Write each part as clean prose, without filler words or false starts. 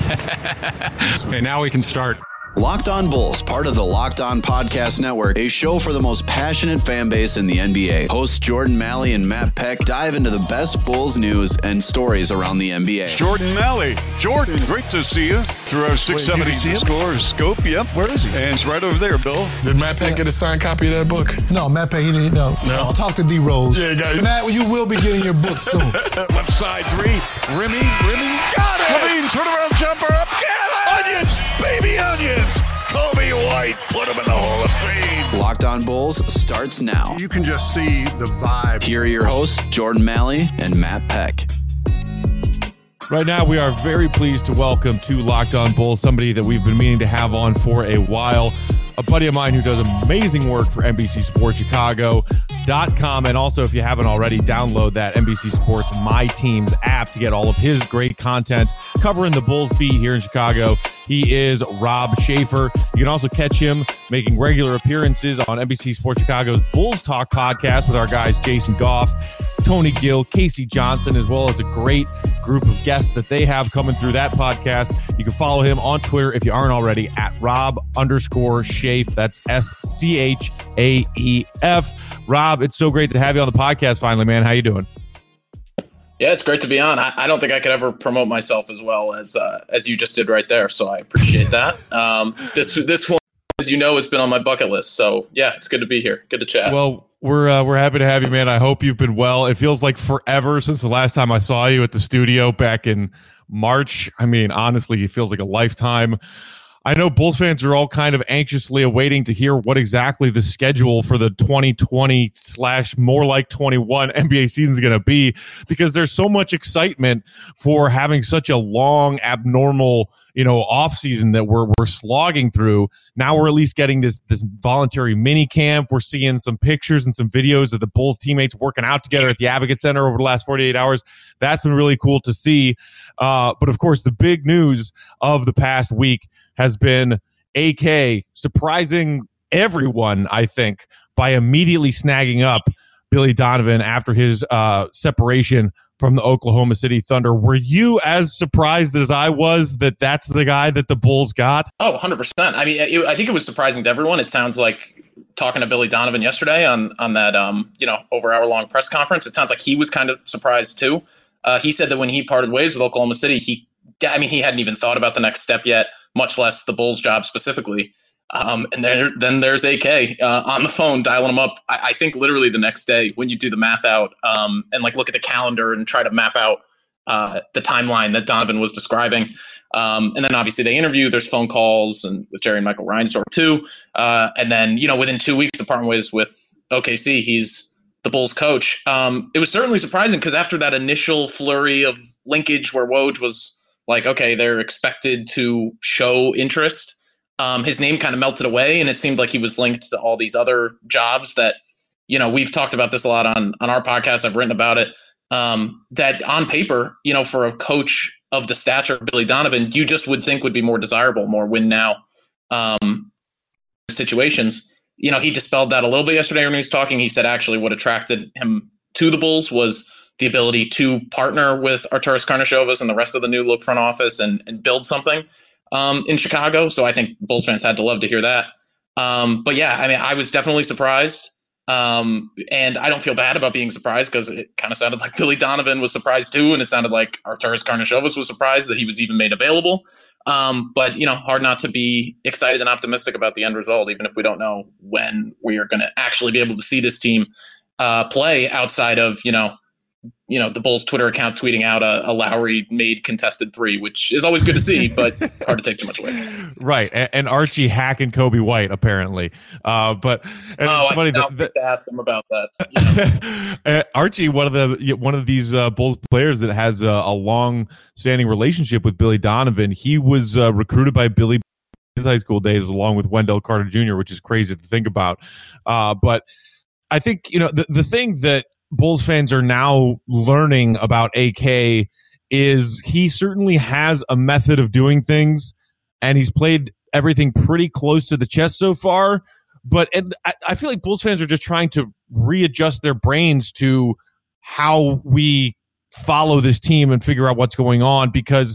Okay, now we can start. Locked On Bulls, part of the Locked On Podcast Network, a show for the most passionate fan base in the NBA. Hosts Jordan Malley and Matt Peck dive into the best Bulls news and stories around the NBA. Jordan Malley. Jordan, great to see you through our 670 score scope. Yep. Where is he? And it's right over there, Bill. Did Matt Peck get a signed copy of that book? No, Matt Peck, he didn't. No. Talk to D Rose. Yeah, got it. Matt, you will be getting your book soon. Left side three. Rimmy. Got it. Levine, turnaround jumper up. Get it. Onions, baby onions. Kobe White, put him in the Hall of Fame. Locked On Bulls starts now. You can just see the vibe. Here are your hosts, Jordan Malley and Matt Peck. Right now, we are very pleased to welcome to Locked On Bulls somebody that we've been meaning to have on for a while. A buddy of mine who does amazing work for NBC Sports Chicago.com. And also, if you haven't already, download that NBC Sports My Teams app to get all of his great content covering the Bulls beat here in Chicago. He is Rob Schaefer. You can also catch him making regular appearances on NBC Sports Chicago's Bulls Talk podcast with our guys Jason Goff, Tony Gill, Casey Johnson, as well as a great group of guests that they have coming through that podcast. You can follow him on Twitter if you aren't already at Rob_Schaef. That's SCHAEF. Rob, it's so great to have you on the podcast finally, man. How you doing? Yeah, it's great to be on. I don't think I could ever promote myself as well as you just did right there, so I appreciate that. This one, as you know, has been on my bucket list, so yeah, it's good to be here. Good to chat. Well, we're happy to have you, man. I hope you've been well. It feels like forever since the last time I saw you at the studio back in March. I mean, honestly, it feels like a lifetime. I know Bulls fans are all kind of anxiously awaiting to hear what exactly the schedule for the 2020 / more like 21 NBA season is going to be, because there's so much excitement for having such a long, abnormal, off season that we're slogging through. Now we're at least getting this voluntary mini camp. We're seeing some pictures and some videos of the Bulls teammates working out together at the Advocate Center over the last 48 hours. That's been really cool to see. But of course, the big news of the past week has been AK surprising everyone, I think, by immediately snagging up Billy Donovan after his separation from the Oklahoma City Thunder. Were you as surprised as I was that that's the guy that the Bulls got? Oh, 100%. I mean, I think it was surprising to everyone. It sounds like, talking to Billy Donovan yesterday on that over hour-long press conference, it sounds like he was kind of surprised too. He said that when he parted ways with Oklahoma City, he hadn't even thought about the next step yet, much less the Bulls job specifically. And then there's AK on the phone dialing him up. I think literally the next day when you do the math out and look at the calendar and try to map out the timeline that Donovan was describing. And then obviously they interview, there's phone calls and with Jerry and Michael Reinsdorf too. And then, within 2 weeks of parting ways with OKC, he's the Bulls coach. It was certainly surprising because after that initial flurry of linkage where Woj was like, okay, they're expected to show interest. His name kind of melted away, and it seemed like he was linked to all these other jobs that, we've talked about this a lot on our podcast. I've written about it, that on paper, for a coach of the stature of Billy Donovan, you just would think would be more desirable, more win now situations. He dispelled that a little bit yesterday when he was talking. He said actually what attracted him to the Bulls was the ability to partner with Arturas Karnisovas and the rest of the new look front office and build something in Chicago. So I think Bulls fans had to love to hear that. But yeah, I mean, I was definitely surprised. And I don't feel bad about being surprised because it kind of sounded like Billy Donovan was surprised too. And it sounded like Arturas Karnisovas was surprised that he was even made available. But hard not to be excited and optimistic about the end result, even if we don't know when we are going to actually be able to see this team play outside of, the Bulls Twitter account tweeting out a Lowry made contested three, which is always good to see, but hard to take too much away. Right. And Archie hacking Kobe White, apparently. But it's funny to ask him about that. Archie, one of these Bulls players that has a long-standing relationship with Billy Donovan, he was recruited by Billy in his high school days, along with Wendell Carter Jr., which is crazy to think about. But I think, the thing that Bulls fans are now learning about AK is he certainly has a method of doing things, and he's played everything pretty close to the chest so far. But I feel like Bulls fans are just trying to readjust their brains to how we follow this team and figure out what's going on, because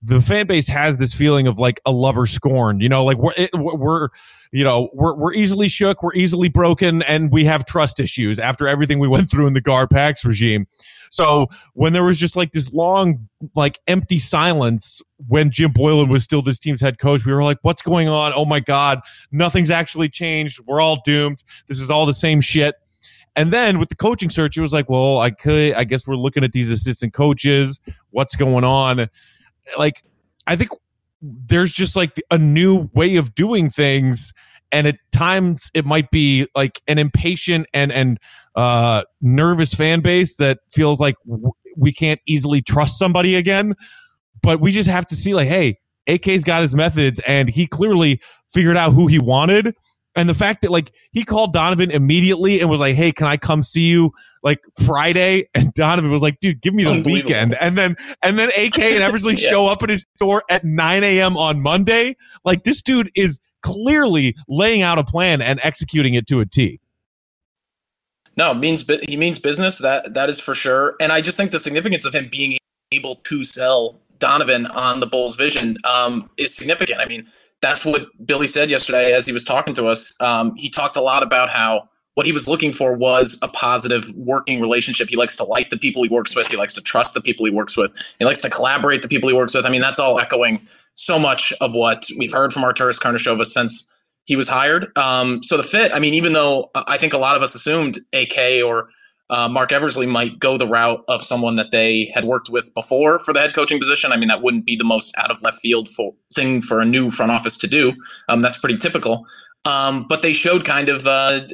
the fan base has this feeling of like a lover scorned, like we're easily shook, we're easily broken, and we have trust issues after everything we went through in the Gar-Pax regime. So when there was just like this long, like empty silence when Jim Boylan was still this team's head coach, we were like, what's going on? Oh my God, nothing's actually changed. We're all doomed. This is all the same shit. And then with the coaching search, it was like, well, I guess we're looking at these assistant coaches. What's going on? Like, I think there's just like a new way of doing things. And at times it might be like an impatient and nervous fan base that feels like we can't easily trust somebody again. But we just have to see like, hey, AK's got his methods and he clearly figured out who he wanted. And the fact that like he called Donovan immediately and was like, hey, can I come see you like Friday? And Donovan was like, dude, give me the weekend. And then AK and Eversley show up at his store at 9 a.m. on Monday. Like this dude is clearly laying out a plan and executing it to a T. No, he means business. That is for sure. And I just think the significance of him being able to sell Donovan on the Bulls' vision is significant. I mean, that's what Billy said yesterday as he was talking to us. He talked a lot about how what he was looking for was a positive working relationship. He likes to like the people he works with. He likes to trust the people he works with. He likes to collaborate the people he works with. I mean, that's all echoing so much of what we've heard from Arturas Karnisovas since he was hired. So the fit, I mean, even though I think a lot of us assumed AK or Mark Eversley might go the route of someone that they had worked with before for the head coaching position. I mean, that wouldn't be the most out of left field thing for a new front office to do. That's pretty typical. But they showed kind of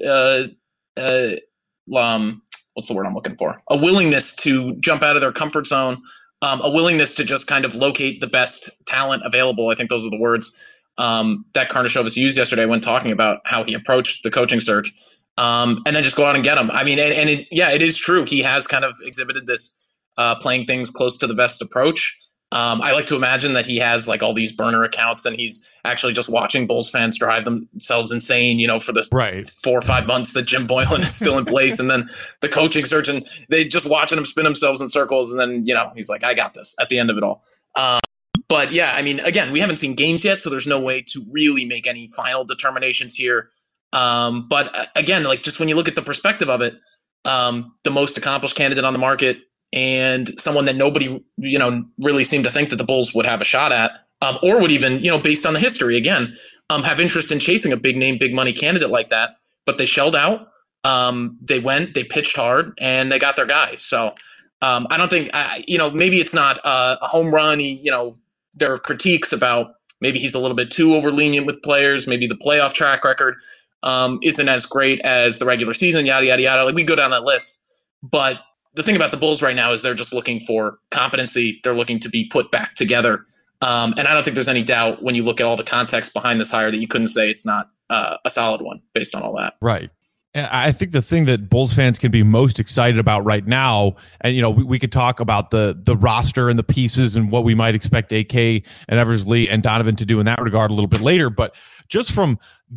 what's the word I'm looking for? A willingness to jump out of their comfort zone, a willingness to just kind of locate the best talent available. I think those are the words that Karnisovas used yesterday when talking about how he approached the coaching search. And then just go out and get him. I mean, it is true. He has kind of exhibited this playing things close to the vest approach. I like to imagine that he has like all these burner accounts and he's actually just watching Bulls fans drive themselves insane, for this 4 or 5 months that Jim Boylan is still in place. And then the coaching search and they just watching him spin themselves in circles. And then, he's like, I got this at the end of it all. But yeah, I mean, again, we haven't seen games yet, so there's no way to really make any final determinations here. But again, like just when you look at the perspective of it, the most accomplished candidate on the market and someone that nobody, really seemed to think that the Bulls would have a shot at, or would even, based on the history again, have interest in chasing a big name, big money candidate like that, but they shelled out, they pitched hard and they got their guy. So, I don't think, maybe it's not a home run. There are critiques about maybe he's a little bit too over lenient with players. Maybe the playoff track record isn't as great as the regular season, yada, yada, yada. Like we go down that list. But the thing about the Bulls right now is they're just looking for competency. They're looking to be put back together. And I don't think there's any doubt when you look at all the context behind this hire that you couldn't say it's not a solid one based on all that. Right. I think the thing that Bulls fans can be most excited about right now, and we could talk about the roster and the pieces and what we might expect AK and Eversley and Donovan to do in that regard a little bit later, but just from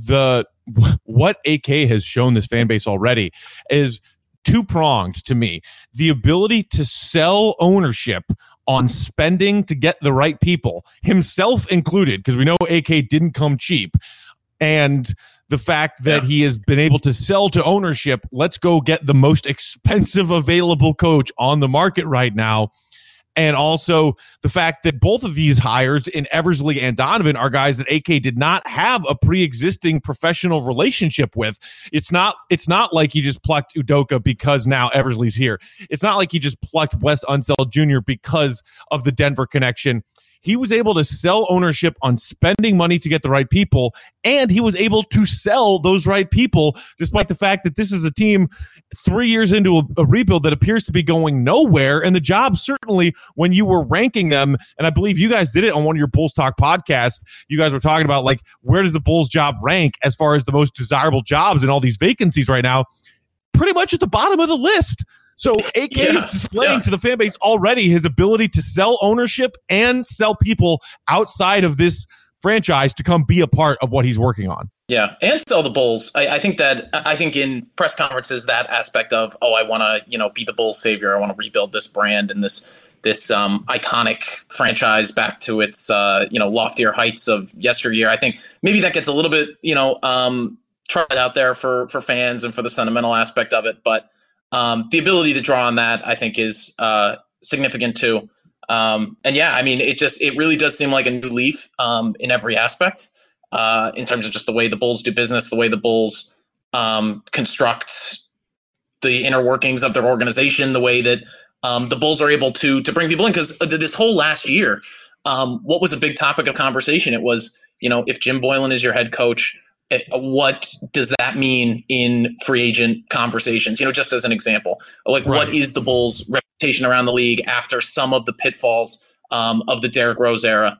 what AK has shown this fan base already is two-pronged to me. The ability to sell ownership on spending to get the right people, himself included, because we know AK didn't come cheap, and the fact that he has been able to sell to ownership, let's go get the most expensive available coach on the market right now. And also the fact that both of these hires in Eversley and Donovan are guys that AK did not have a pre-existing professional relationship with. It's not like he just plucked Udoka because now Eversley's here. It's not like he just plucked Wes Unseld Jr. because of the Denver connection. He was able to sell ownership on spending money to get the right people, and he was able to sell those right people despite the fact that this is a team 3 years into a rebuild that appears to be going nowhere. And the job, certainly when you were ranking them, and I believe you guys did it on one of your Bulls Talk podcasts, you guys were talking about like, where does the Bulls job rank as far as the most desirable jobs and all these vacancies right now? Pretty much at the bottom of the list. So AK is displaying to the fan base already his ability to sell ownership and sell people outside of this franchise to come be a part of what he's working on. Yeah, and sell the Bulls. I think in press conferences, that aspect of, I want to, be the Bulls savior. I want to rebuild this brand and this this iconic franchise back to its loftier heights of yesteryear. I think maybe that gets a little bit tried out there for fans and for the sentimental aspect of it, but the ability to draw on that, I think, is significant too. It really does seem like a new leaf in every aspect, in terms of just the way the Bulls do business, the way the Bulls construct the inner workings of their organization, the way that the Bulls are able to bring people in. Because this whole last year, what was a big topic of conversation? It was, if Jim Boylen is your head coach, what does that mean in free agent conversations? Just as an example, like what is the Bulls' reputation around the league after some of the pitfalls of the Derrick Rose era?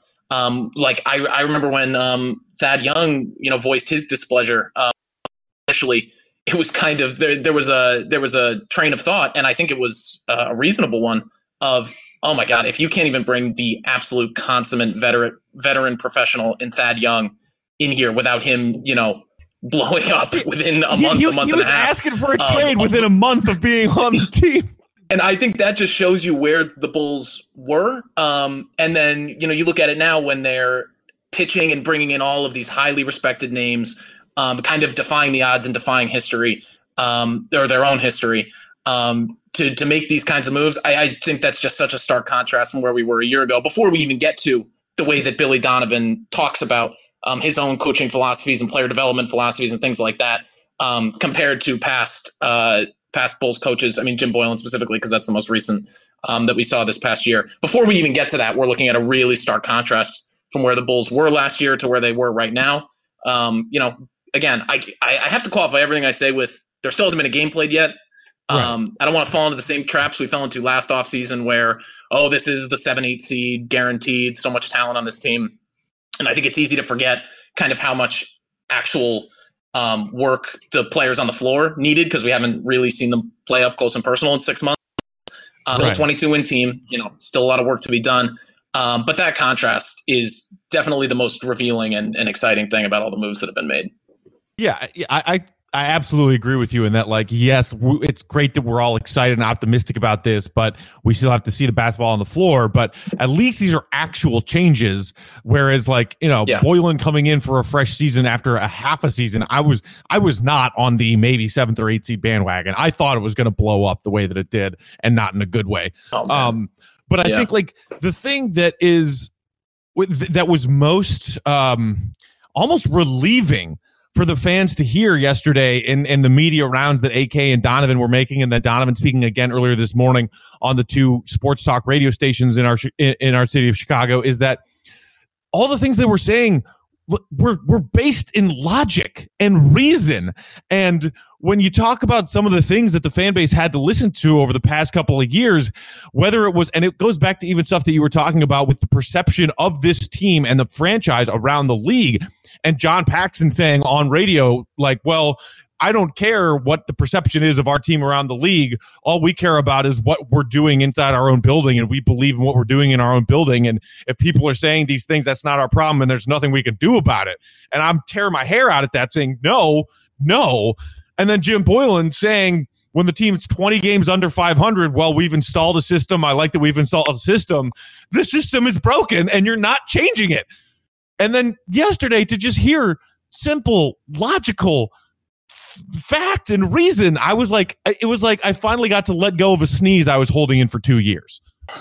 I remember when Thad Young, voiced his displeasure initially. It was kind of there was a train of thought, and I think it was a reasonable one of, oh my God, if you can't even bring the absolute consummate veteran professional in Thad Young in here without him, blowing up within a month and a half. He was asking for a trade within a month of being on the team. And I think that just shows you where the Bulls were. And then, you look at it now when they're pitching and bringing in all of these highly respected names, kind of defying the odds and defying history, or their own history, to make these kinds of moves. I think that's just such a stark contrast from where we were a year ago, before we even get to the way that Billy Donovan talks about his own coaching philosophies and player development philosophies and things like that, compared to past Bulls coaches. I mean, Jim Boylen specifically, because that's the most recent that we saw this past year. Before we even get to that, we're looking at a really stark contrast from where the Bulls were last year to where they were right now. Again, I have to qualify everything I say with there still hasn't been a game played yet. Right. I don't want to fall into the same traps we fell into last offseason where, this is the 7-8 seed guaranteed, so much talent on this team. And I think it's easy to forget kind of how much actual work the players on the floor needed, because we haven't really seen them play up close and personal in 6 months. Still 22-win team, still a lot of work to be done. But that contrast is definitely the most revealing and exciting thing about all the moves that have been made. Yeah, I absolutely agree with you in that, yes, it's great that we're all excited and optimistic about this, but we still have to see the basketball on the floor. But at least these are actual changes. Whereas, Boylen coming in for a fresh season after a half a season, I was not on the maybe 7th or 8th seed bandwagon. I thought it was going to blow up the way that it did, and not in a good way. But I think the thing that was most almost relieving for the fans to hear yesterday in the media rounds that AK and Donovan were making, and that Donovan speaking again earlier this morning on the 2 sports talk radio stations in our city of Chicago, is that all the things they were saying were based in logic and reason. And when you talk about some of the things that the fan base had to listen to over the past couple of years, whether it was, and it goes back to even stuff that you were talking about with the perception of this team and the franchise around the league, and John Paxson saying on radio, I don't care what the perception is of our team around the league. All we care about is what we're doing inside our own building, and we believe in what we're doing in our own building. And if people are saying these things, that's not our problem, and there's nothing we can do about it. And I'm tearing my hair out at that, saying, no. And then Jim Boylen saying, when the team's 20 games under 500, we've installed a system. I like that we've installed a system. The system is broken, and you're not changing it. And then yesterday, to just hear simple, logical fact and reason, it was like I finally got to let go of a sneeze I was holding in for 2 years.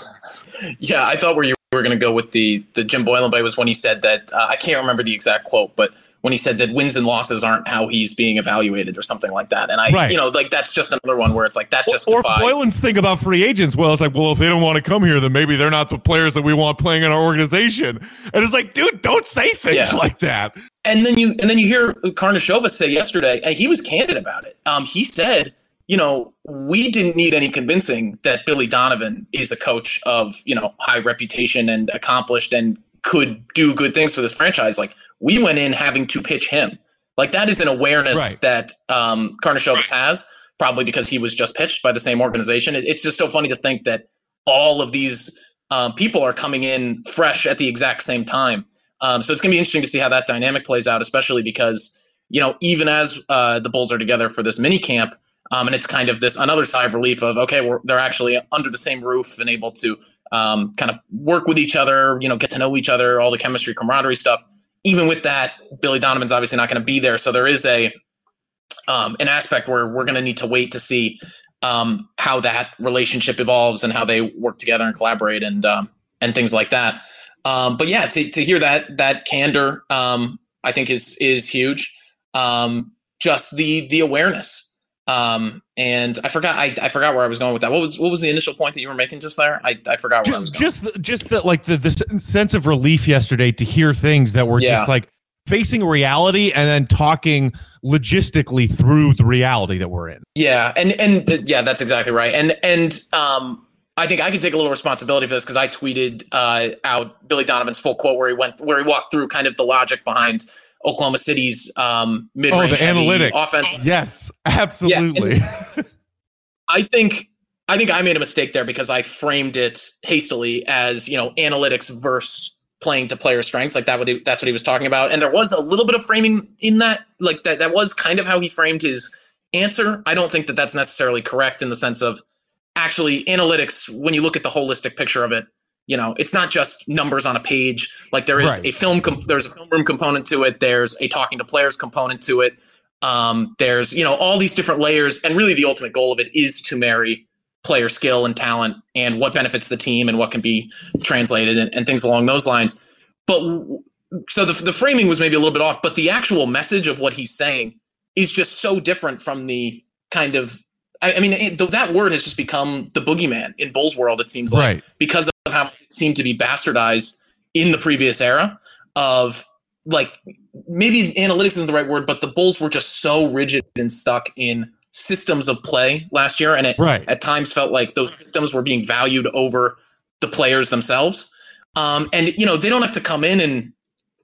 Yeah, I thought where you were going to go with the Jim Boylen bite was when he said that, I can't remember the exact quote, but when he said that wins and losses aren't how he's being evaluated or something like that. And that's just another one where it's like that just or Boylen's thing about free agents. Well, it's like, if they don't want to come here, then maybe they're not the players that we want playing in our organization. And it's like, dude, don't say things like that. And then you hear Karnišovas say yesterday, and he was candid about it. He said, we didn't need any convincing that Billy Donovan is a coach of, high reputation and accomplished and could do good things for this franchise. We went in having to pitch him. That is an awareness that Karnišovas has, probably because he was just pitched by the same organization. It's just so funny to think that all of these people are coming in fresh at the exact same time. So it's going to be interesting to see how that dynamic plays out, especially because, even as the Bulls are together for this mini camp, and it's kind of this another sigh of relief of, okay, they're actually under the same roof and able to kind of work with each other, get to know each other, all the chemistry, camaraderie stuff. Even with that, Billy Donovan's obviously not going to be there. So there is an aspect where we're going to need to wait to see how that relationship evolves and how they work together and collaborate and things like that. But yeah, to hear that candor, I think is huge. Just the awareness. And I forgot where I was going with that. What was the initial point that you were making just there? I forgot where I was going. Just the sense of relief yesterday to hear things that were just like facing reality and then talking logistically through the reality that we're in. Yeah. And that's exactly right. And I think I can take a little responsibility for this because I tweeted out Billy Donovan's full quote where he walked through kind of the logic behind Oklahoma City's mid-range the analytics offense. Yes, absolutely. Yeah, I think I made a mistake there because I framed it hastily as, analytics versus playing to player strengths. Like that's what he was talking about. And there was a little bit of framing in that, like that was kind of how he framed his answer. I don't think that that's necessarily correct in the sense of actually analytics. When you look at the holistic picture of it, it's not just numbers on a page. Like there is there's a film room component to it. There's a talking to players component to it. There's, all these different layers. And really the ultimate goal of it is to marry player skill and talent and what benefits the team and what can be translated and things along those lines. But so the framing was maybe a little bit off, but the actual message of what he's saying is just so different from the kind of, that word has just become the boogeyman in Bulls world, it seems like, because of how it seemed to be bastardized in the previous era of like, maybe analytics isn't the right word, but the Bulls were just so rigid and stuck in systems of play last year. And it at times felt like those systems were being valued over the players themselves. And, they don't have to come in and,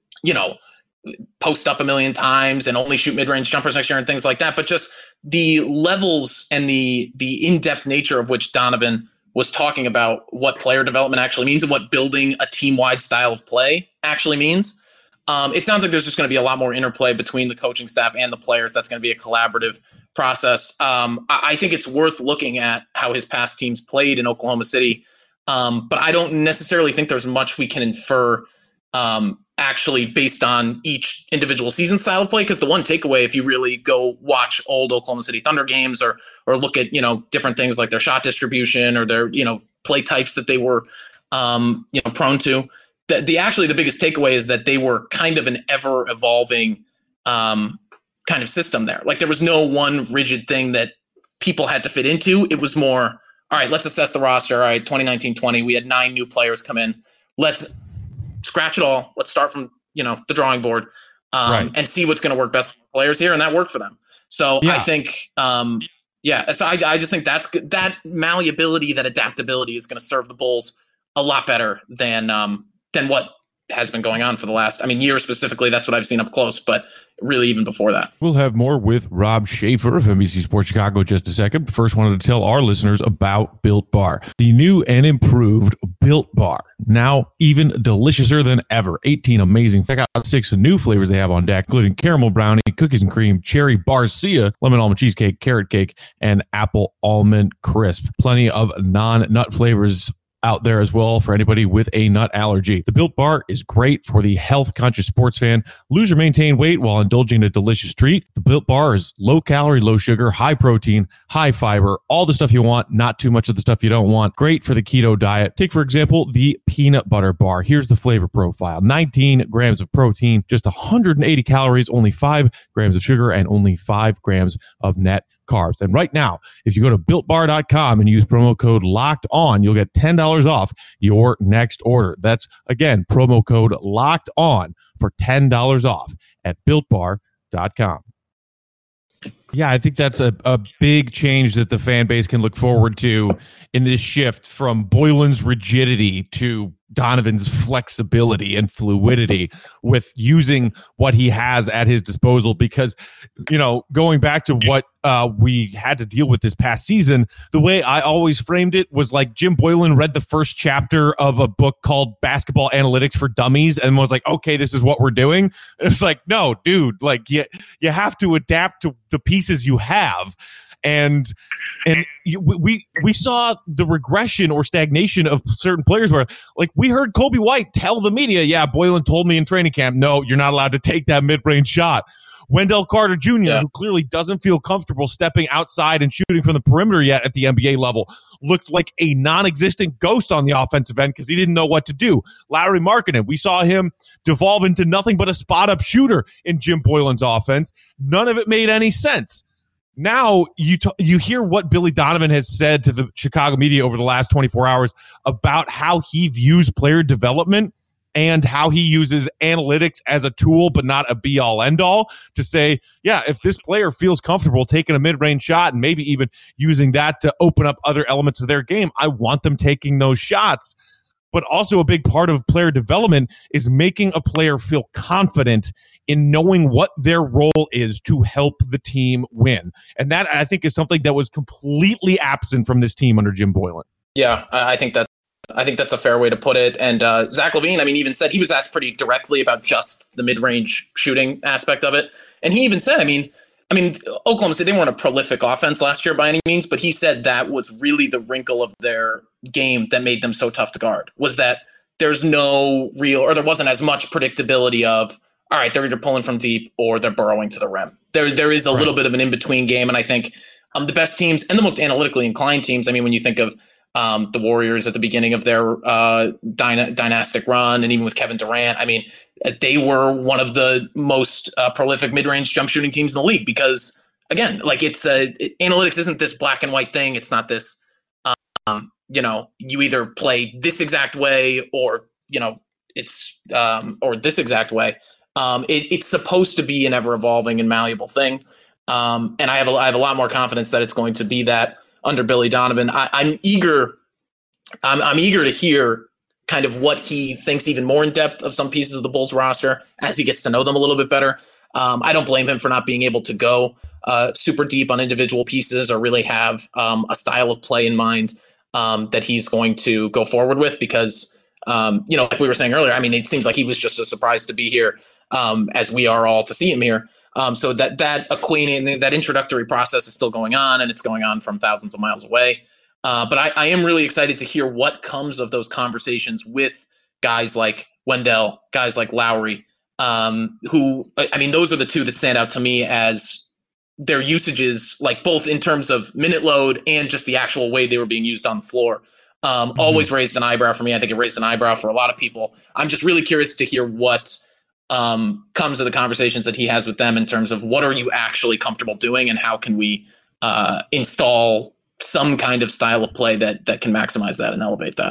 post up a million times and only shoot mid-range jumpers next year and things like that. But just the levels and the in-depth nature of which Donovan was talking about what player development actually means and what building a team-wide style of play actually means. It sounds like there's just going to be a lot more interplay between the coaching staff and the players. That's going to be a collaborative process. I think it's worth looking at how his past teams played in Oklahoma City. But I don't necessarily think there's much we can infer actually based on each individual season style of play. Because the one takeaway, if you really go watch old Oklahoma City Thunder games or look at, different things like their shot distribution or their, play types that they were, prone to, the biggest takeaway is that they were kind of an ever evolving kind of system there. Like there was no one rigid thing that people had to fit into. It was more, all right, let's assess the roster. All right, 2019-20, we had 9 new players come in. Let's scratch it all. Let's start from, the drawing board and see what's going to work best for players here. And that worked for them. So I think, so I just think that malleability, that adaptability is going to serve the Bulls a lot better than what has been going on for the last, year specifically. That's what I've seen up close, but really even before that. We'll have more with Rob Schaefer of NBC Sports Chicago in just a second. First, wanted to tell our listeners about Built Bar, the new and improved Built Bar. Now even deliciouser than ever. 18 amazing. Check out 6 new flavors they have on deck, including caramel brownie, cookies and cream, cherry barcia, lemon almond cheesecake, carrot cake, and apple almond crisp. Plenty of non-nut flavors out there as well for anybody with a nut allergy. The Built Bar is great for the health-conscious sports fan. Lose or maintain weight while indulging in a delicious treat. The Built Bar is low-calorie, low-sugar, high-protein, high-fiber, all the stuff you want, not too much of the stuff you don't want. Great for the keto diet. Take, for example, the peanut butter bar. Here's the flavor profile. 19 grams of protein, just 180 calories, only 5 grams of sugar, and only 5 grams of net carbs. And right now, if you go to BuiltBar.com and use promo code Locked On, you'll get $10 off your next order. That's, again, promo code Locked On for $10 off at BuiltBar.com. Yeah, I think that's a big change that the fan base can look forward to in this shift from Boylen's rigidity to Donovan's flexibility and fluidity with using what he has at his disposal. Because, going back to what we had to deal with this past season, the way I always framed it was like Jim Boylen read the first chapter of a book called Basketball Analytics for Dummies and was like, okay, this is what we're doing. And it's like, no, dude, like you have to adapt to the pieces you have. And we saw the regression or stagnation of certain players where, like, we heard Kobe White tell the media, yeah, Boylen told me in training camp, no, you're not allowed to take that mid-range shot. Wendell Carter Jr., who clearly doesn't feel comfortable stepping outside and shooting from the perimeter yet at the NBA level, looked like a non-existent ghost on the offensive end because he didn't know what to do. Lauri Markkanen, we saw him devolve into nothing but a spot-up shooter in Jim Boylen's offense. None of it made any sense. Now you hear what Billy Donovan has said to the Chicago media over the last 24 hours about how he views player development and how he uses analytics as a tool, but not a be-all, end-all, to say, yeah, if this player feels comfortable taking a mid-range shot and maybe even using that to open up other elements of their game, I want them taking those shots. But also a big part of player development is making a player feel confident in knowing what their role is to help the team win. And that, I think, is something that was completely absent from this team under Jim Boylen. Yeah, I think that's a fair way to put it. And Zach LaVine, even said, he was asked pretty directly about just the mid-range shooting aspect of it. And he even said, Oklahoma City, they weren't a prolific offense last year by any means, but he said that was really the wrinkle of their game that made them so tough to guard, was that there's no real, or there wasn't as much predictability of, all right, they're either pulling from deep or they're burrowing to the rim. There is a little bit of an in-between game. And I think the best teams and the most analytically inclined teams, when you think of the Warriors at the beginning of their dynastic run, and even with Kevin Durant, they were one of the most prolific mid-range jump shooting teams in the league because, again, it's analytics isn't this black and white thing. It's not this, you either play this exact way or, it's or this exact way. It's supposed to be an ever-evolving and malleable thing. And I have a lot more confidence that it's going to be that under Billy Donovan. I'm eager to hear kind of what he thinks even more in depth of some pieces of the Bulls roster as he gets to know them a little bit better. I don't blame him for not being able to go super deep on individual pieces or really have a style of play in mind that he's going to go forward with because, like we were saying earlier, it seems like he was just as surprised to be here as we are all to see him here. So that acquainting, that introductory process is still going on, and it's going on from thousands of miles away. But I am really excited to hear what comes of those conversations with guys like Wendell, guys like Lauri, who, those are the two that stand out to me as their usages, like both in terms of minute load and just the actual way they were being used on the floor. Always raised an eyebrow for me. I think it raised an eyebrow for a lot of people. I'm just really curious to hear what comes of the conversations that he has with them in terms of what are you actually comfortable doing and how can we install some kind of style of play that can maximize that and elevate that.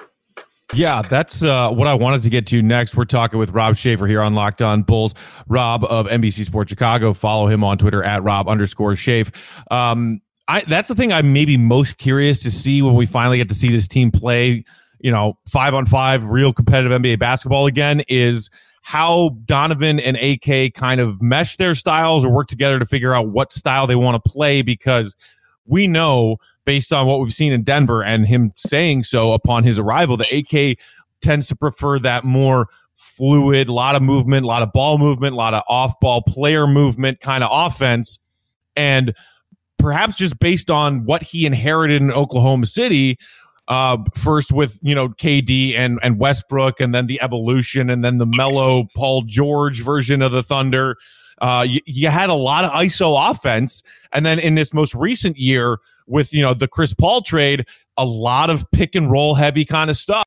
Yeah, that's what I wanted to get to next. We're talking with Rob Schaefer here on Locked On Bulls. Rob of NBC Sports Chicago. Follow him on Twitter at Rob_Schaefer. That's the thing I'm maybe most curious to see when we finally get to see this team play, 5-on-5 real competitive NBA basketball again, is how Donovan and AK kind of mesh their styles or work together to figure out what style they want to play, because we know based on what we've seen in Denver and him saying so upon his arrival, that AK tends to prefer that more fluid, a lot of movement, a lot of ball movement, a lot of off-ball player movement kind of offense. And perhaps just based on what he inherited in Oklahoma City, first with, KD and Westbrook, and then the evolution, and then the mellow Paul George version of the Thunder. You had a lot of ISO offense. And then in this most recent year with, the Chris Paul trade, a lot of pick and roll heavy kind of stuff.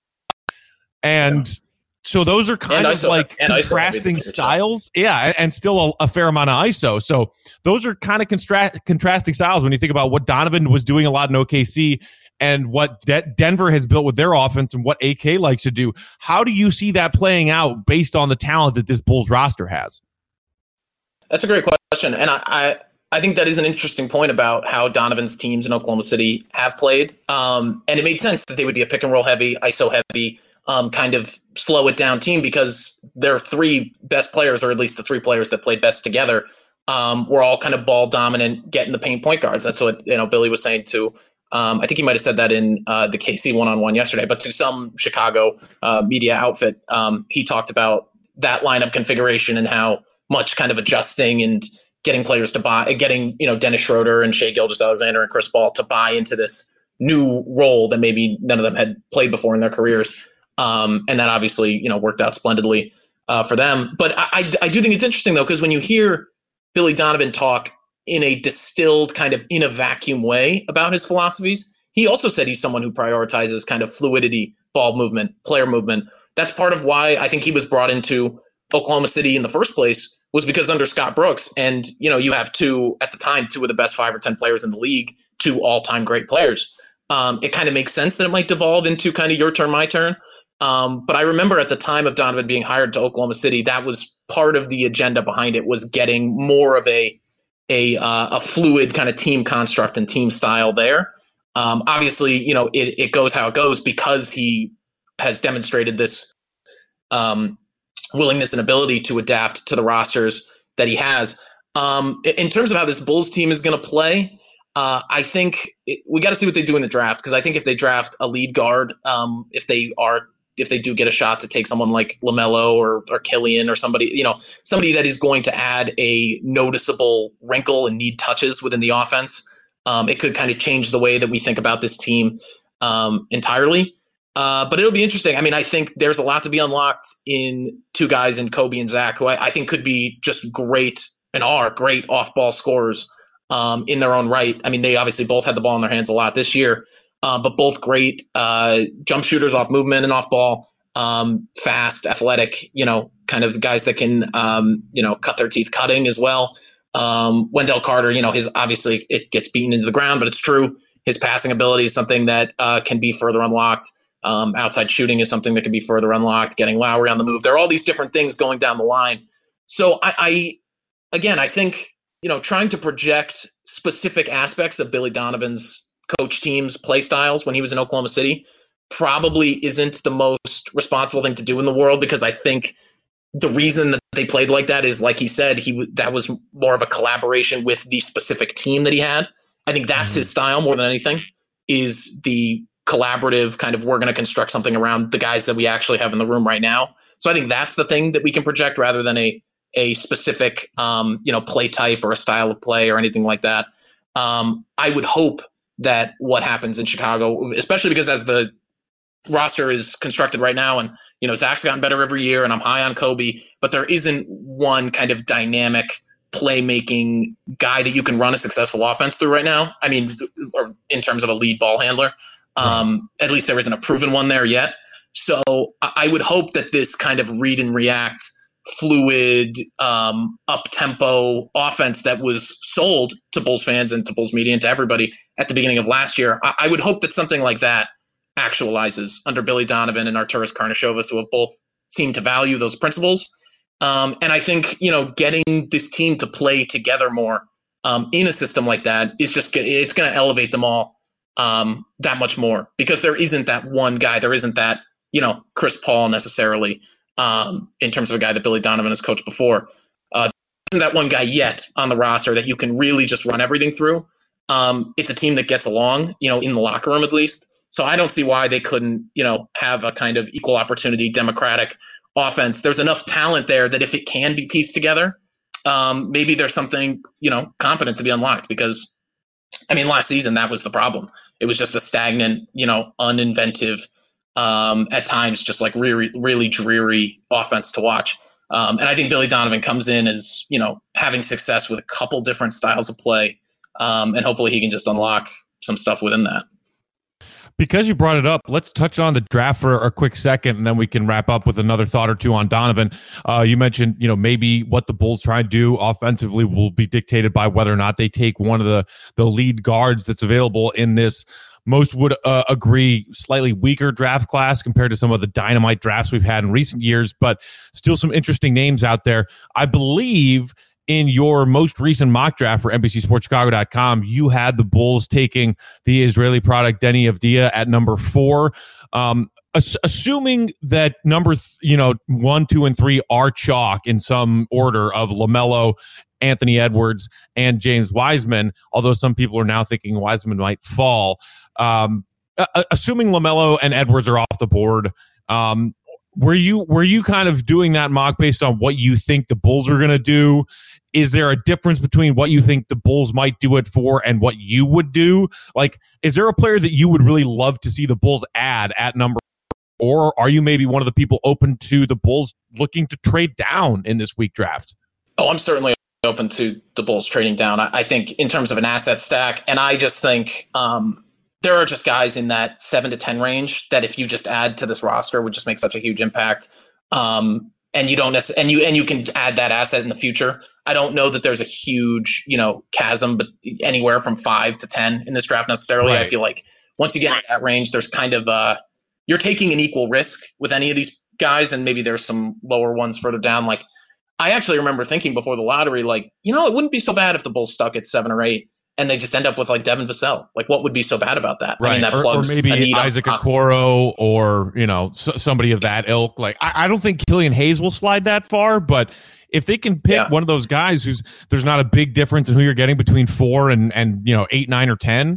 And so those are kind of like contrasting styles. Yeah. And still a fair amount of ISO. So those are kind of contrasting styles when you think about what Donovan was doing a lot in OKC and what Denver has built with their offense and what AK likes to do. How do you see that playing out based on the talent that this Bulls roster has? That's a great question. And I think that is an interesting point about how Donovan's teams in Oklahoma City have played. And it made sense that they would be a pick and roll heavy, ISO heavy, kind of slow it down team, because their three best players, or at least the three players that played best together, were all kind of ball dominant, getting the paint point guards. That's what, Billy was saying too. I think he might have said that in the KC one-on-one yesterday, but to some Chicago media outfit, he talked about that lineup configuration and how much kind of adjusting and getting players to buy, getting, Dennis Schroeder and Shai Gilgeous-Alexander and Chris Paul to buy into this new role that maybe none of them had played before in their careers. And that obviously, worked out splendidly for them. But I do think it's interesting, though, because when you hear Billy Donovan talk in a distilled kind of in a vacuum way about his philosophies, he also said he's someone who prioritizes kind of fluidity, ball movement, player movement. That's part of why I think he was brought into Oklahoma City in the first place, was because under Scott Brooks, and you have two of the best 5 or 10 players in the league, 2 all-time great players. It kind of makes sense that it might devolve into kind of your turn, my turn. But I remember at the time of Donovan being hired to Oklahoma City, that was part of the agenda behind it, was getting more of a fluid kind of team construct and team style there. Obviously, it goes how it goes because he has demonstrated this willingness and ability to adapt to the rosters that he has. In terms of how this Bulls team is going to play, I think we got to see what they do in the draft, because I think if they draft a lead guard, if they do get a shot to take someone like LaMelo or Killian or somebody that is going to add a noticeable wrinkle and need touches within the offense, it could kind of change the way that we think about this team entirely. But it'll be interesting. I mean, I think there's a lot to be unlocked in 2 guys in Kobe and Zach, who I think could be just great and are great off-ball scorers in their own right. I mean, they obviously both had the ball in their hands a lot this year, but both great jump shooters off movement and off ball, fast, athletic, kind of guys that can, cut their teeth cutting as well. Wendell Carter, his obviously it gets beaten into the ground, but it's true. His passing ability is something that can be further unlocked. Outside shooting is something that can be further unlocked. Getting Lowry on the move. There are all these different things going down the line. So I think, trying to project specific aspects of Billy Donovan's coach team's play styles when he was in Oklahoma City probably isn't the most responsible thing to do in the world, because I think the reason that they played like that is, like he said, that was more of a collaboration with the specific team that he had. I think that's his style more than anything, is the collaborative kind of, we're going to construct something around the guys that we actually have in the room right now. So I think that's the thing that we can project rather than a specific, play type or a style of play or anything like that. I would hope that what happens in Chicago, especially because as the roster is constructed right now, and, Zach's gotten better every year and I'm high on Kobe, but there isn't one kind of dynamic playmaking guy that you can run a successful offense through right now. I mean, or in terms of a lead ball handler, at least there isn't a proven one there yet. So I would hope that this kind of read and react, fluid, up-tempo offense that was sold to Bulls fans and to Bulls media and to everybody at the beginning of last year, I would hope that something like that actualizes under Billy Donovan and Arturas Karnisovas, who have both seemed to value those principles. And I think, getting this team to play together more in a system like that is it's going to elevate them all that much more, because there isn't that one guy. There isn't that, Chris Paul necessarily in terms of a guy that Billy Donovan has coached before. There isn't that one guy yet on the roster that you can really just run everything through. It's a team that gets along, in the locker room at least. So I don't see why they couldn't, have a kind of equal opportunity, democratic offense. There's enough talent there that if it can be pieced together, maybe there's something, competent to be unlocked, because last season, that was the problem. It was just a stagnant, uninventive, at times, just like really, really dreary offense to watch. And I think Billy Donovan comes in as, having success with a couple different styles of play. And hopefully he can just unlock some stuff within that. Because you brought it up, let's touch on the draft for a quick second, and then we can wrap up with another thought or two on Donovan. You mentioned, maybe what the Bulls try and do offensively will be dictated by whether or not they take one of the lead guards that's available in this, most would agree, slightly weaker draft class compared to some of the dynamite drafts we've had in recent years, but still some interesting names out there. I believe in your most recent mock draft for NBCSportsChicago.com, you had the Bulls taking the Israeli product Deni Avdija at number 4. Assuming that number 1, 2, and 3 are chalk in some order of LaMelo, Anthony Edwards, and James Wiseman, although some people are now thinking Wiseman might fall. Assuming LaMelo and Edwards are off the board, were you kind of doing that mock based on what you think the Bulls are going to do is there a difference between what you think the Bulls might do it for and what you would do? Like, is there a player that you would really love to see the Bulls add at number, or are you maybe one of the people open to the Bulls looking to trade down in this week draft? Oh, I'm certainly open to the Bulls trading down. I think in terms of an asset stack, and I just think there are just guys in that 7 to 10 range that if you just add to this roster would just make such a huge impact. And you don't necessarily, and you can add that asset in the future. I don't know that there's a huge, chasm, but anywhere from 5 to 10 in this draft necessarily. Right. I feel like once you get in that range, there's kind of you're taking an equal risk with any of these guys, and maybe there's some lower ones further down. Like, I actually remember thinking before the lottery, like, it wouldn't be so bad if the Bulls stuck at 7 or 8 and they just end up with like Devin Vassell. Like, what would be so bad about that? Right. I mean, that plugs or maybe Isaac Okoro or, somebody of that ilk. Like, I don't think Killian Hayes will slide that far, but if they can pick one of those guys there's not a big difference in who you're getting between 4 and 8, 9, or 10,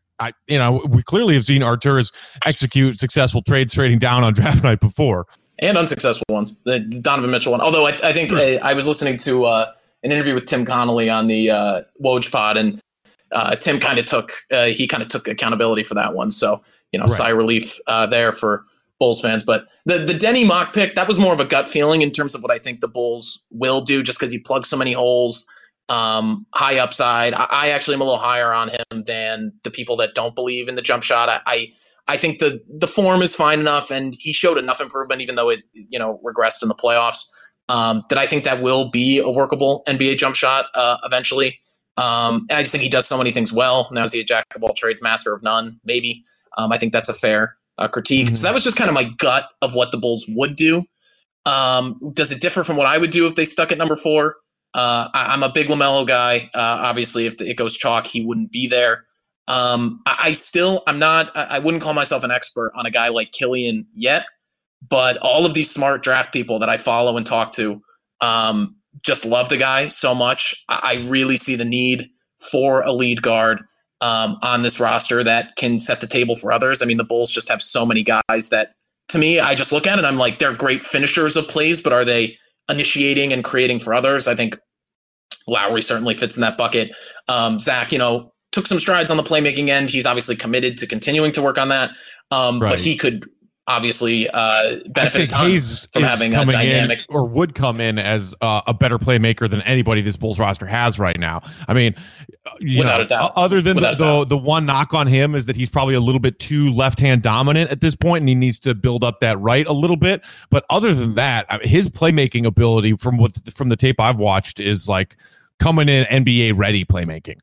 we clearly have seen Arturas execute successful trades trading down on draft night before. And unsuccessful ones, the Donovan Mitchell one. Although I think I was listening to an interview with Tim Connolly on the Woj pod, and Tim kind of took accountability for that one. So, sigh of relief there for Bulls fans. But the Denny mock pick, that was more of a gut feeling in terms of what I think the Bulls will do, just because he plugs so many holes. High upside. I actually am a little higher on him than the people that don't believe in the jump shot. I think the form is fine enough, and he showed enough improvement, even though it regressed in the playoffs, that I think that will be a workable NBA jump shot eventually. And I just think he does so many things well. Now is he a jack of all trades, master of none? Maybe. I think that's a fair critique. Mm-hmm. So that was just kind of my gut of what the Bulls would do. Does it differ from what I would do if they stuck at number 4? I'm a big LaMelo guy. Obviously, if it goes chalk, he wouldn't be there. I wouldn't call myself an expert on a guy like Killian yet, but all of these smart draft people that I follow and talk to, just love the guy so much. I really see the need for a lead guard, on this roster that can set the table for others. I mean, the Bulls just have so many guys that, to me, I just look at it and I'm like, they're great finishers of plays, but are they initiating and creating for others? I think Lowry certainly fits in that bucket. Zach, took some strides on the playmaking end. He's obviously committed to continuing to work on that. But he could obviously benefit a ton from having a dynamic, or would come in as a better playmaker than anybody this Bulls roster has right now. I mean, without a doubt. Other than the one knock on him is that he's probably a little bit too left-hand dominant at this point, and he needs to build up that right a little bit. But other than that, his playmaking ability from the tape I've watched is like coming in NBA ready playmaking.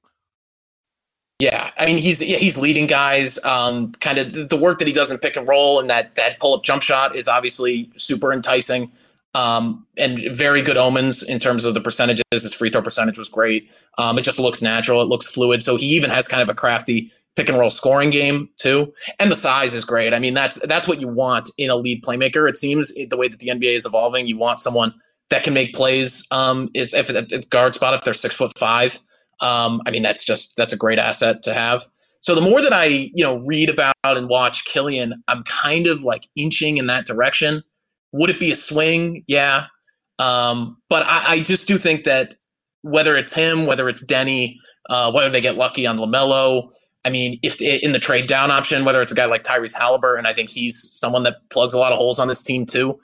Yeah, I mean, he's leading guys. Kind of the work that he does in pick and roll and that pull-up jump shot is obviously super enticing, and very good omens in terms of the percentages. His free throw percentage was great. It just looks natural. It looks fluid. So he even has kind of a crafty pick and roll scoring game too. And the size is great. I mean, that's what you want in a lead playmaker. It seems the way that the NBA is evolving, you want someone that can make plays. Is if at the guard spot, if they're 6'5". I mean, that's a great asset to have. So the more that I, read about and watch Killian, I'm kind of like inching in that direction. Would it be a swing? Yeah. But I just do think that whether it's him, whether it's Denny, whether they get lucky on LaMelo, I mean, if in the trade down option, whether it's a guy like Tyrese Halliburton, I think he's someone that plugs a lot of holes on this team too.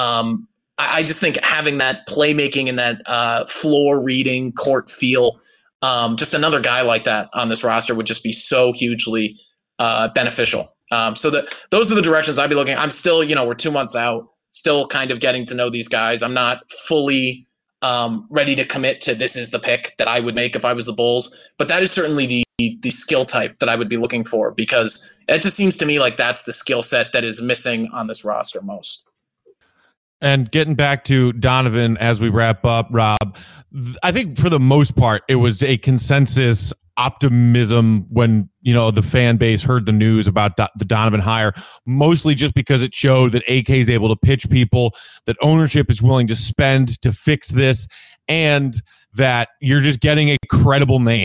I just think having that playmaking and that floor reading, court feel, just another guy like that on this roster would just be so hugely beneficial. So those are the directions I'd be looking. I'm still, we're 2 months out, still kind of getting to know these guys. I'm not fully ready to commit to this is the pick that I would make if I was the Bulls, but that is certainly the skill type that I would be looking for, because it just seems to me like that's the skill set that is missing on this roster most. And getting back to Donovan as we wrap up, Rob, I think for the most part, it was a consensus optimism when, the fan base heard the news about the Donovan hire, mostly just because it showed that AK is able to pitch people, that ownership is willing to spend to fix this, and that you're just getting a credible name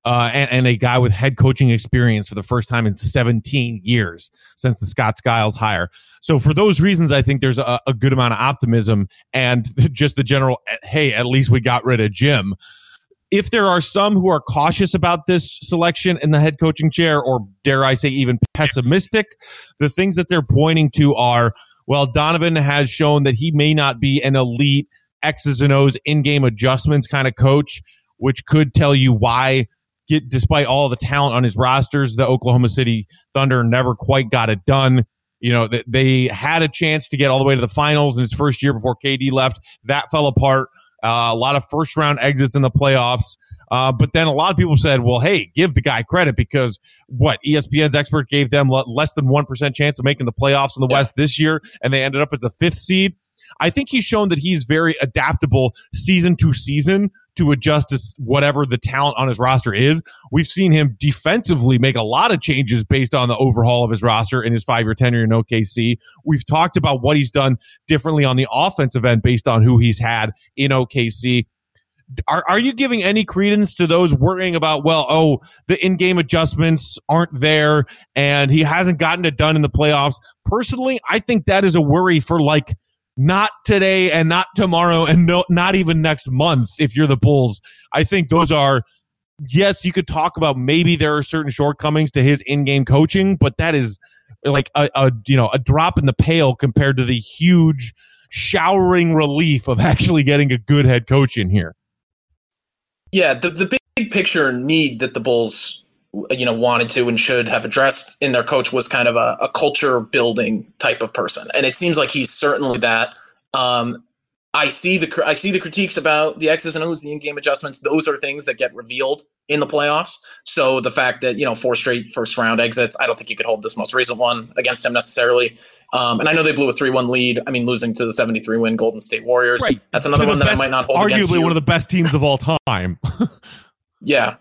and a guy with head coaching experience for the first time in 17 years since the Scott Skiles hire. So for those reasons, I think there's a good amount of optimism and just the general, hey, at least we got rid of Jim. If there are some who are cautious about this selection in the head coaching chair, or dare I say even pessimistic, the things that they're pointing to are, well, Donovan has shown that he may not be an elite X's and O's in-game adjustments kind of coach, which could tell you why, despite all the talent on his rosters, the Oklahoma City Thunder never quite got it done. You know, they had a chance to get all the way to the finals in his first year before KD left. That fell apart. A lot of first-round exits in the playoffs. But then a lot of people said, well, hey, give the guy credit because ESPN's expert gave them less than 1% chance of making the playoffs in the West this year, and they ended up as the 5th seed. I think he's shown that he's very adaptable season to season to adjust to whatever the talent on his roster is. We've seen him defensively make a lot of changes based on the overhaul of his roster in his 5-year tenure in OKC. We've talked about what he's done differently on the offensive end based on who he's had in OKC. Are you giving any credence to those worrying about, the in-game adjustments aren't there and he hasn't gotten it done in the playoffs? Personally, I think that is a worry for not today and not tomorrow and not even next month if you're the Bulls. I think those are, yes, you could talk about maybe there are certain shortcomings to his in-game coaching, but that is like a drop in the pail compared to the huge showering relief of actually getting a good head coach in here. Yeah, the big picture need that the Bulls wanted to and should have addressed in their coach was kind of a culture building type of person. And it seems like he's certainly that. I see the critiques about the X's and O's, the in-game adjustments. Those are things that get revealed in the playoffs. So the fact that, 4 straight first round exits, I don't think you could hold this most recent one against him necessarily. And I know they blew a 3-1 lead. I mean, losing to the 73-win Golden State Warriors. Right. That's another one that I might not hold against you. Arguably one of the best teams of all time. Yeah.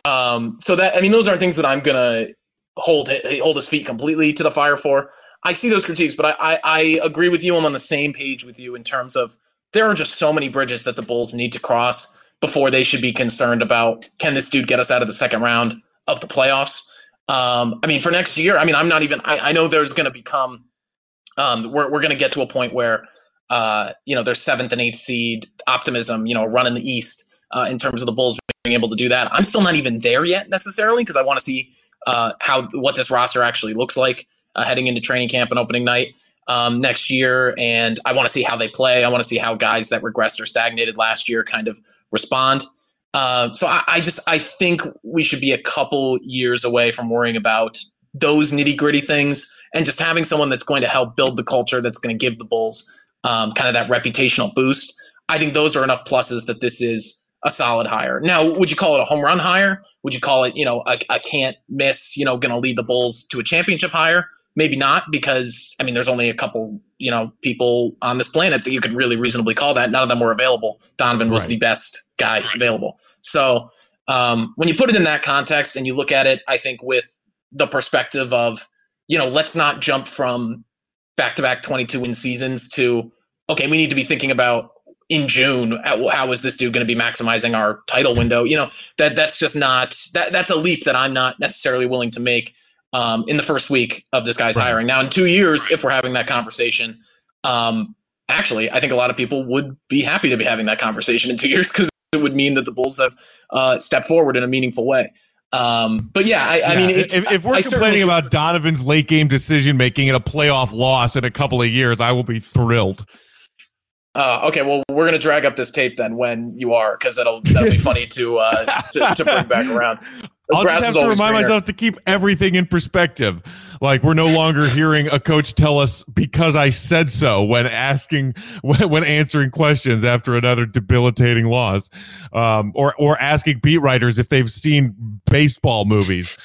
So those aren't things that I'm gonna hold his feet completely to the fire for. I see those critiques, but I agree with you. I'm on the same page with you in terms of there are just so many bridges that the Bulls need to cross before they should be concerned about, can this dude get us out of the second round of the playoffs? For next year, I know there's going to become, we're going to get to a point where, there's 7th and 8th seed optimism, run in the East in terms of the Bulls being able to do that. I'm still not even there yet necessarily because I want to see what this roster actually looks like heading into training camp and opening night next year. And I want to see how they play. I want to see how guys that regressed or stagnated last year kind of respond. So I think we should be a couple years away from worrying about those nitty gritty things and just having someone that's going to help build the culture that's going to give the Bulls kind of that reputational boost. I think those are enough pluses that this is a solid hire. Now, would you call it a home run hire? Would you call it, a can't miss, going to lead the Bulls to a championship hire? Maybe not, because there's only a couple, people on this planet that you could really reasonably call that. None of them were available. Donovan was the best guy available. So when you put it in that context and you look at it, I think with the perspective of, let's not jump from back-to-back 22-win seasons to, okay, we need to be thinking about in June, how is this dude going to be maximizing our title window? That's just not that's a leap that I'm not necessarily willing to make in the first week of this guy's hiring. Now, in 2 years, if we're having that conversation, actually, I think a lot of people would be happy to be having that conversation in 2 years because it would mean that the Bulls have stepped forward in a meaningful way. But if we're complaining about Donovan's late game decision making and a playoff loss in a couple of years, I will be thrilled. Okay, well, we're gonna drag up this tape then when you are, because that'll be funny to bring back around. I'll just have to remind myself to keep everything in perspective. Like, we're no longer hearing a coach tell us because I said so when answering questions after another debilitating loss, or asking beat writers if they've seen baseball movies.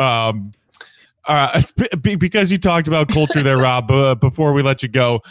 Because you talked about culture there, Rob. Before we let you go.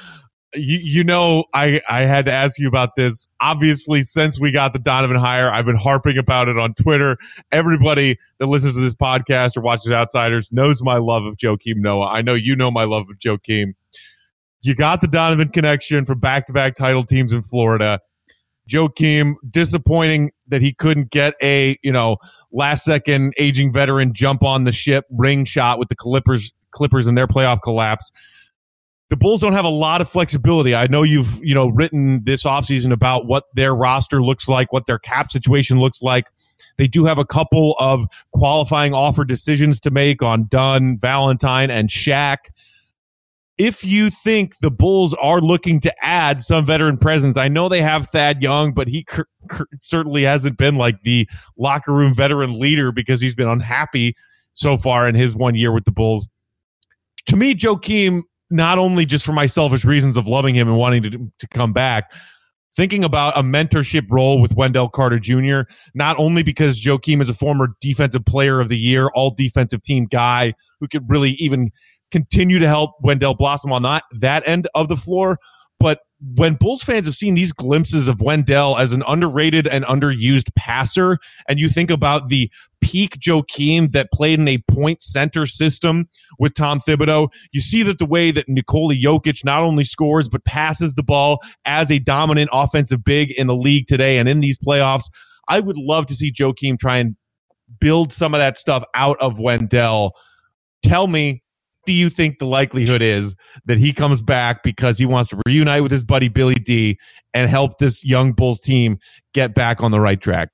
I had to ask you about this. Obviously, since we got the Donovan hire, I've been harping about it on Twitter. Everybody that listens to this podcast or watches Outsiders knows my love of Joakim Noah. I know you know my love of Joakim. You got the Donovan connection from back-to-back title teams in Florida. Joakim, disappointing that he couldn't get a, last-second aging veteran jump on the ship ring shot with the Clippers and their playoff collapse. The Bulls don't have a lot of flexibility. I know you've written this offseason about what their roster looks like, what their cap situation looks like. They do have a couple of qualifying offer decisions to make on Dunn, Valentine, and Shaq. If you think the Bulls are looking to add some veteran presence, I know they have Thad Young, but he certainly hasn't been like the locker room veteran leader because he's been unhappy so far in his 1 year with the Bulls. To me, Joakim, not only just for my selfish reasons of loving him and wanting to come back, thinking about a mentorship role with Wendell Carter Jr., not only because Joakim is a former defensive player of the year, all defensive team guy who could really even continue to help Wendell blossom on that end of the floor. But when Bulls fans have seen these glimpses of Wendell as an underrated and underused passer, and you think about the peak Joakim that played in a point center system with Tom Thibodeau, you see that the way that Nikola Jokic not only scores but passes the ball as a dominant offensive big in the league today and in these playoffs. I would love to see Joakim try and build some of that stuff out of Wendell. Tell me, do you think the likelihood is that he comes back because he wants to reunite with his buddy Billy D and help this young Bulls team get back on the right track?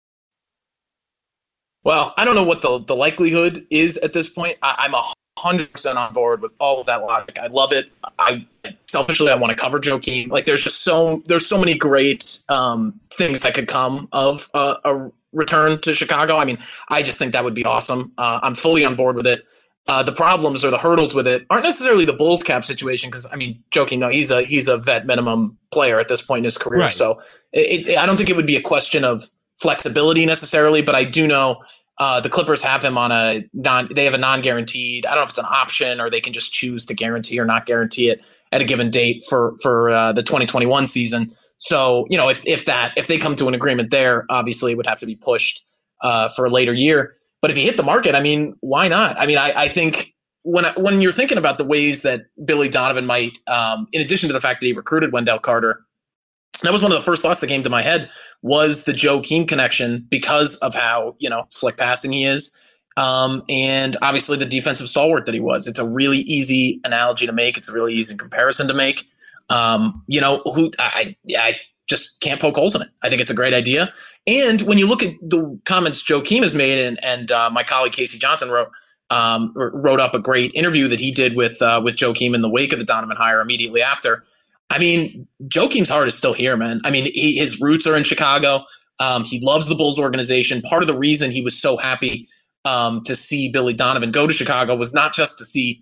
Well, I don't know what the likelihood is at this point. I'm 100% on board with all of that logic. I love it. Selfishly, I want to cover Joakim. Like, there's so many great things that could come of a return to Chicago. I mean, I just think that would be awesome. I'm fully on board with it. The problems or the hurdles with it aren't necessarily the Bulls cap situation because, I mean, Joakim, no, he's a vet minimum player at this point in his career. Right. So I don't think it would be a question of flexibility necessarily, but I do know the Clippers have him on they have a non-guaranteed. I don't know if it's an option or they can just choose to guarantee or not guarantee it at a given date for the 2021 season. So, if they come to an agreement there, obviously it would have to be pushed for a later year. But if you hit the market, I mean, why not? I mean, I think when you're thinking about the ways that Billy Donovan might, in addition to the fact that he recruited Wendell Carter, that was one of the first thoughts that came to my head was the Joakim connection because of how, slick passing he is. And obviously the defensive stalwart that he was. It's a really easy analogy to make. It's a really easy comparison to make. I just can't poke holes in it. I think it's a great idea. And when you look at the comments Joakim has made, and my colleague Casey Johnson wrote up a great interview that he did with Joakim in the wake of the Donovan hire immediately after. I mean, Joakim's heart is still here, man. I mean, his roots are in Chicago. He loves the Bulls organization. Part of the reason he was so happy to see Billy Donovan go to Chicago was not just to see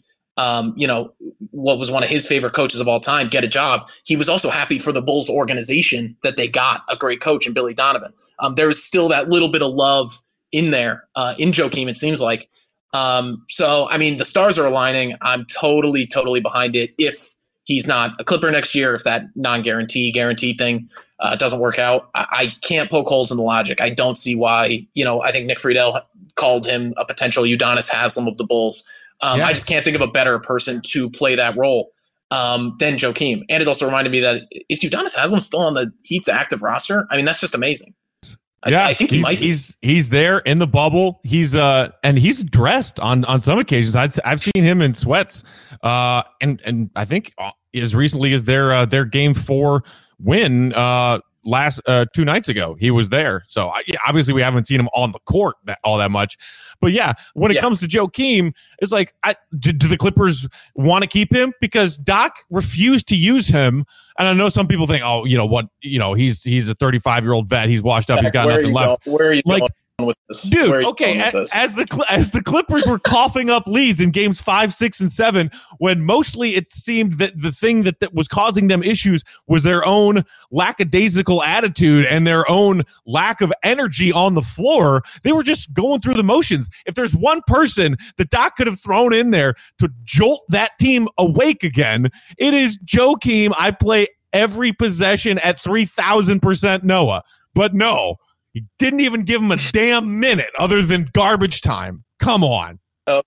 what was one of his favorite coaches of all time get a job. He was also happy for the Bulls organization that they got a great coach in Billy Donovan. There was still that little bit of love in there in Joakim, it seems like. So, I mean, the stars are aligning. I'm totally behind it. If he's not a Clipper next year, if that guarantee thing doesn't work out, I can't poke holes in the logic. I don't see why. I think Nick Friedel called him a potential Udonis Haslem of the Bulls. I just can't think of a better person to play that role than Joakim. And it also reminded me that is Udonis Haslem still on the Heat's active roster? I mean, that's just amazing. I think he might be. He's there in the bubble. He's and he's dressed on some occasions. I've seen him in sweats. And I think as recently as their game 4 win last 2 nights ago, he was there. So obviously we haven't seen him on the court all that much. But yeah, when it comes to Joakim, it's like, do the Clippers want to keep him? Because Doc refused to use him. And I know some people think, he's a 35-year-old vet. He's washed up. He's got nothing left. Where are you going with this? Dude, okay, as the Clippers were coughing up leads in games 5, 6, and 7, when mostly it seemed that the thing that was causing them issues was their own lackadaisical attitude and their own lack of energy on the floor, they were just going through the motions. If there's one person that Doc could have thrown in there to jolt that team awake again, it is Joakim. I play every possession at 3,000% Noah. But no, he didn't even give him a damn minute other than garbage time. Come on. Oh,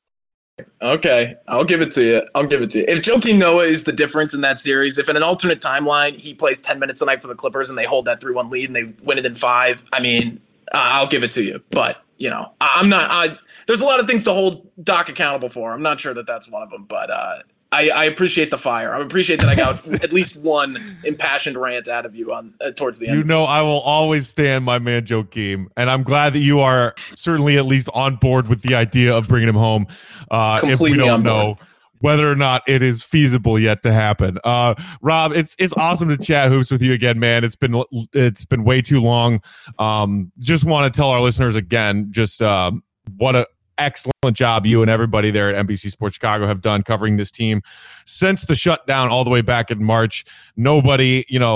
okay. I'll give it to you. If Joakim Noah is the difference in that series, if in an alternate timeline he plays 10 minutes a night for the Clippers and they hold that 3-1 lead and they win it in 5, I mean, I'll give it to you. But, I'm not – there's a lot of things to hold Doc accountable for. I'm not sure that that's one of them. But I appreciate the fire. I appreciate that I got at least one impassioned rant out of you towards the end. I will always stand my man Joakim, and I'm glad that you are certainly at least on board with the idea of bringing him home. If we don't know whether or not it is feasible yet to happen. Rob, it's awesome to chat hoops with you again, man. It's been way too long. Just want to tell our listeners again, just what a excellent job you and everybody there at NBC Sports Chicago have done covering this team since the shutdown all the way back in March. Nobody, in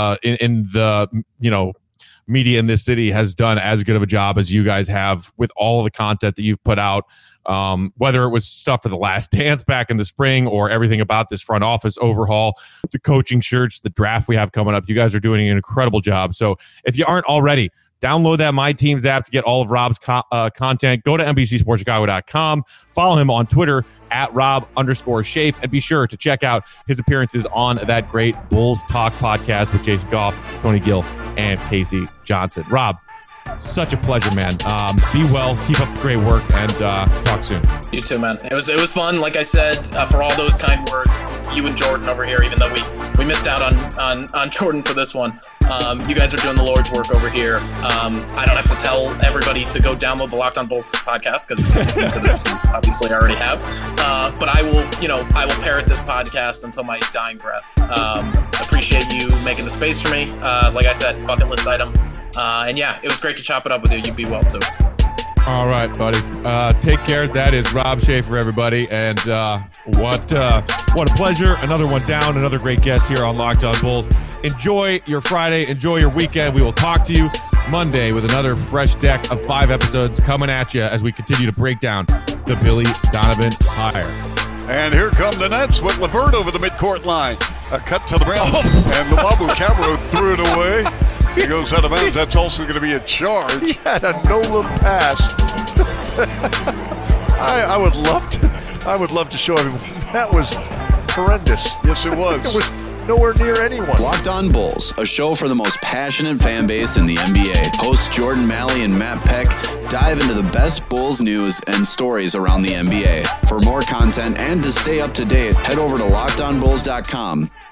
the, media in this city has done as good of a job as you guys have with all of the content that you've put out. Whether it was stuff for the Last Dance back in the spring or everything about this front office overhaul, the coaching shirts, the draft we have coming up, you guys are doing an incredible job. So if you aren't already, download that My Teams app to get all of Rob's content. Go to NBCSportsChicago.com. Follow him on Twitter at Rob_Shafe, and be sure to check out his appearances on that great Bulls Talk podcast with Jason Goff, Tony Gill, and Casey Johnson. Rob, such a pleasure, man. Be well, keep up the great work, and talk soon. You too, man. It was fun. Like I said, for all those kind words, you and Jordan over here, even though we missed out on Jordan for this one. You guys are doing the Lord's work over here. I don't have to tell everybody to go download the Locked On Bulls podcast, because if you're listening to this, you obviously already have. But I will parrot this podcast until my dying breath. Appreciate you making the space for me. Like I said, bucket list item. And yeah, it was great to chop it up with you. You be well too. All right, buddy. Take care. That is Rob Shafer, everybody. And what a pleasure. Another one down. Another great guest here on Locked On Bulls. Enjoy your Friday. Enjoy your weekend. We will talk to you Monday with another fresh deck of 5 episodes coming at you as we continue to break down the Billy Donovan hire. And here come the Nets with LeVert over the midcourt line. A cut to the rim, and Luwawu Cabarrot threw it away. He goes out of bounds. That's also going to be a charge. He had a no-look pass. I would love to show everyone. That was horrendous. Yes, it was. It was nowhere near anyone. Locked On Bulls, a show for the most passionate fan base in the NBA. Hosts Jordan Malley and Matt Peck dive into the best Bulls news and stories around the NBA. For more content and to stay up to date, head over to LockedOnBulls.com.